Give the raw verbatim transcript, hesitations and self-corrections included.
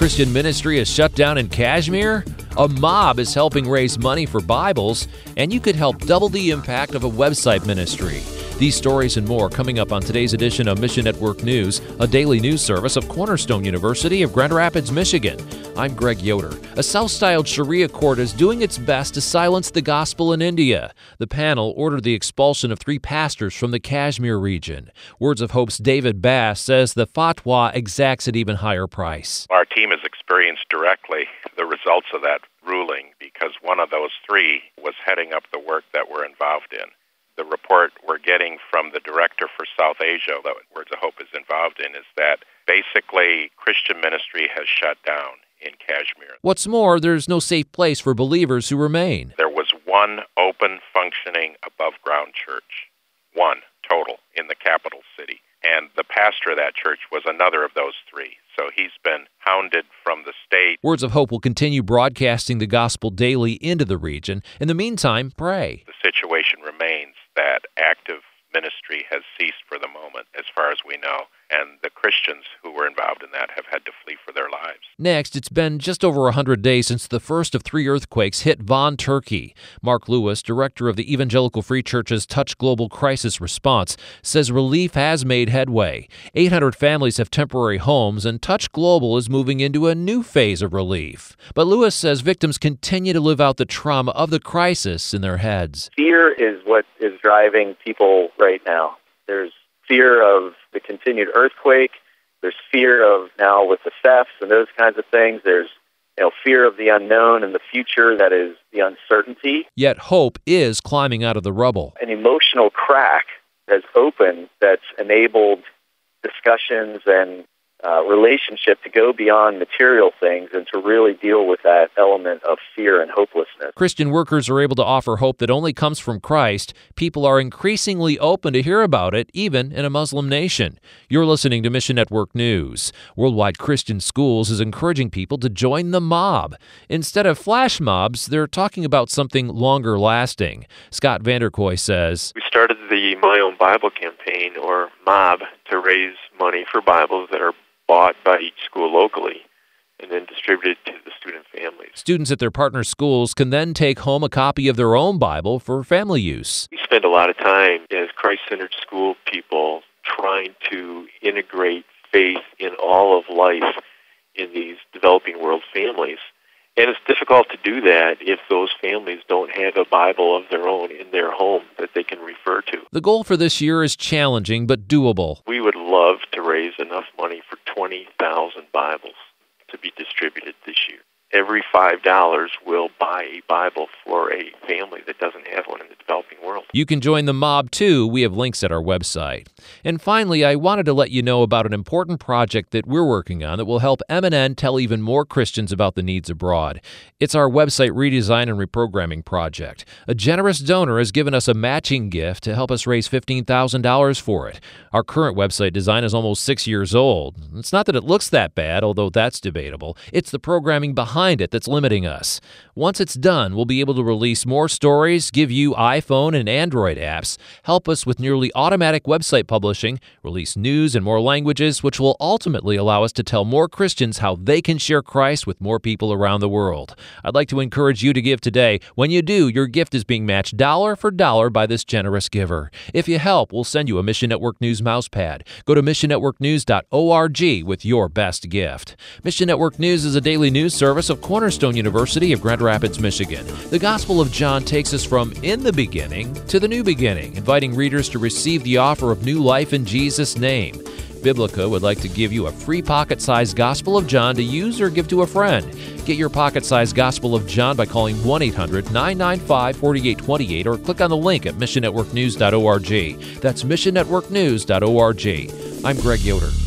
Christian ministry is shut down in Kashmir? A mob is helping raise money for Bibles, and you could help double the impact of a website ministry. These stories and more coming up on today's edition of Mission Network News, a daily news service of Cornerstone University of Grand Rapids, Michigan. I'm Greg Yoder. A self-styled Sharia court is doing its best to silence the gospel in India. The panel ordered the expulsion of three pastors from the Kashmir region. Words of Hope's David Bass says the fatwa exacts an even higher price. Our team has experienced directly the results of that ruling because one of those three was heading up the work that we're involved in. The report we're getting from the director for South Asia that Words of Hope is involved in is that basically Christian ministry has shut down in Kashmir. What's more, there's no safe place for believers who remain. There was one open, functioning, above-ground church. One total in the capital city. And the pastor of that church was another of those three. So he's been hounded from the state. Words of Hope will continue broadcasting the gospel daily into the region. In the meantime, pray. The situation remains that active ministry has ceased for the moment, as far as we know, and the Christians who were involved in that have had to flee for their lives. Next, it's been just over one hundred days since the first of three earthquakes hit Vaughan, Turkey. Mark Lewis, director of the Evangelical Free Church's Touch Global Crisis Response, says relief has made headway. eight hundred families have temporary homes, and Touch Global is moving into a new phase of relief. But Lewis says victims continue to live out the trauma of the crisis in their heads. Fear is what is driving people right now. There's fear of the continued earthquake. There's fear of now with the thefts and those kinds of things. There's you know fear of the unknown and the future, that is the uncertainty. Yet hope is climbing out of the rubble. An emotional crack has opened that's enabled discussions and uh, relationship to go beyond material things and to really deal with that element of fear and hopelessness. Christian workers are able to offer hope that only comes from Christ. People are increasingly open to hear about it, even in a Muslim nation. You're listening to Mission Network News. Worldwide Christian Schools is encouraging people to join the mob. Instead of flash mobs, they're talking about something longer lasting. Scott Vanderkoy says, We started the My Own Bible campaign, or MOB, to raise money for Bibles that are bought by each school locally and then distributed to the student families. Students at their partner schools can then take home a copy of their own Bible for family use. We spend a lot of time as Christ-centered school people trying to integrate faith in all of life in these developing world families. And it's difficult to do that if those families don't have a Bible of their own in their home that they can refer to. The goal for this year is challenging but doable. We would love to raise enough money for twenty thousand Bibles to be distributed this year. Every five dollars will buy a Bible for a family that doesn't have one in the developing world. You can join the mob, too. We have links at our website. And finally, I wanted to let you know about an important project that we're working on that will help M N N tell even more Christians about the needs abroad. It's our website redesign and reprogramming project. A generous donor has given us a matching gift to help us raise fifteen thousand dollars for it. Our current website design is almost six years old. It's not that it looks that bad, although that's debatable. It's the programming behind it that's limiting us. Once it's done, we'll be able to release more stories, give you iPhone and Android apps, help us with nearly automatic website publishing, release news in more languages, which will ultimately allow us to tell more Christians how they can share Christ with more people around the world. I'd like to encourage you to give today. When you do, your gift is being matched dollar for dollar by this generous giver. If you help, we'll send you a Mission Network News mouse pad. Go to mission network news dot org with your best gift. Mission Network News is a daily news service of Cornerstone University of Grand Rapids, Michigan. The Gospel of John takes us from in the beginning to the new beginning, inviting readers to receive the offer of new life in Jesus' name. Biblica would like to give you a free pocket-sized Gospel of John to use or give to a friend. Get your pocket-sized Gospel of John by calling one eight hundred nine nine five four eight two eight or click on the link at mission network news dot org. That's mission network news dot org. I'm Greg Yoder.